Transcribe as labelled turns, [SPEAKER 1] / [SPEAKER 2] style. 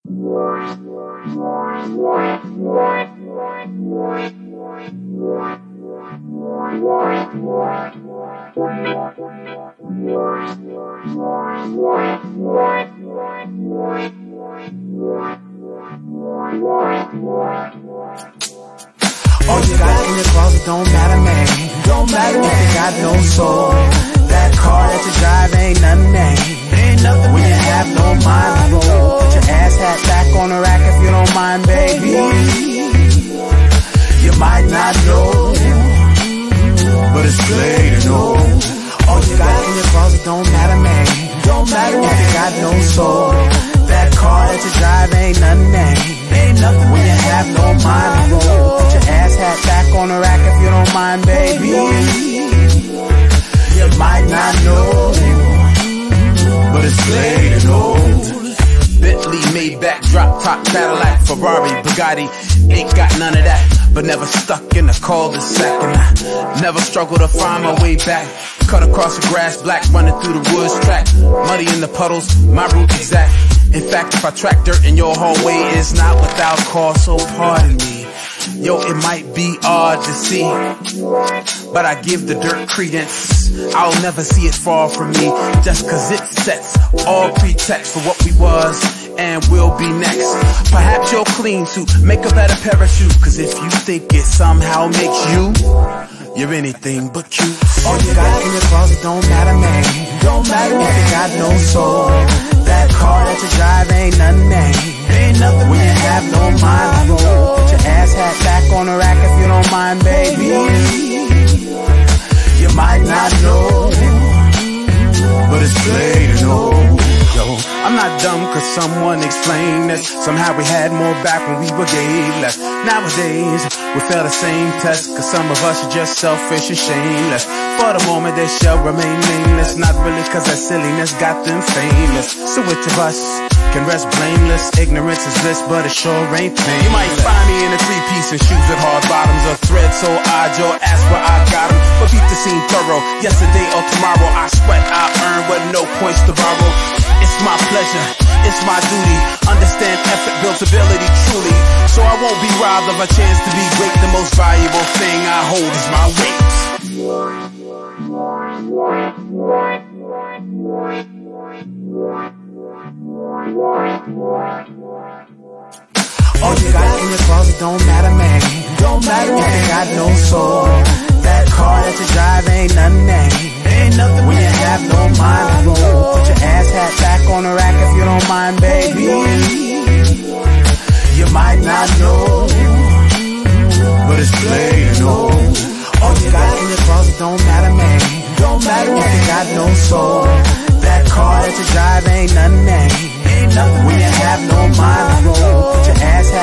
[SPEAKER 1] All you got in your closet don't matter, man. Don't matter if you got no soul. That car that you drive ain't nothing, man. Ain't nothing when you have no mind to roll. Put your ass hat back on the rack if you don't mind, baby. You might not know, but it's plain to know. All you got in your closet don't matter, man. Don't matter if you got no soul. That car that you drive ain't nothing, man. Ain't nothing when you have no mind to roll. Put your ass hat back on the rack if you don't mind, baby. You might not know, but it's plain to know.
[SPEAKER 2] Bentley, Maybach, drop top, Cadillac, Ferrari, Bugatti. Ain't got none of that, but never stuck in a cul-de-sac. And I never struggled to find my way back. Cut across the grass, black running through the woods track. Muddy in the puddles, my route exact. In fact, if I track dirt in your hallway, it's not without cause, so pardon me. Yo, it might be odd to see, but I give the dirt credence. I'll never see it fall from me, just cause it sets all pretext for what we was and will be next. Perhaps your clean suit make a better parachute, cause if you think it somehow makes you're anything but cute.
[SPEAKER 1] All you got in your closet don't matter, man. Don't matter if you got no soul. That car that you drive ain't nothing, man. Ain't nothing when you have no mind to roll. Put your ass hat back on the rack if you don't mind, baby. You might not know, but it's plain to know.
[SPEAKER 2] Yo, I'm not dumb cause someone explained this. Somehow we had more back when we were gay less. Nowadays, we fail the same test, cause some of us are just selfish and shameless. For the moment they shall remain nameless, not really cause that silliness got them famous. So which of us can rest blameless? Ignorance is bliss, but it sure ain't pain. You might find me in a three-piece and shoes with hard bottoms, or thread so odd you'll ask where I got them. But beat the scene thorough, yesterday or tomorrow. I sweat, I earn, but no points to borrow. It's my pleasure, it's my duty. Understand effort builds ability truly. So I won't be robbed of a chance to be great. The most valuable thing I hold is my weight.
[SPEAKER 1] All you got in your closet don't matter, man. Don't matter if you got no soul. That car that you drive ain't nothing, man. Ain't nothing when you have no mind to roll. Put your ass hat back on the rack if you don't mind, baby. You might not know, but it's plain to know. All you got in your closet don't matter, man. Don't matter if you got no soul. That car that you drive ain't nothing, man. Ain't nothing when you have no mind to roll. Put your ass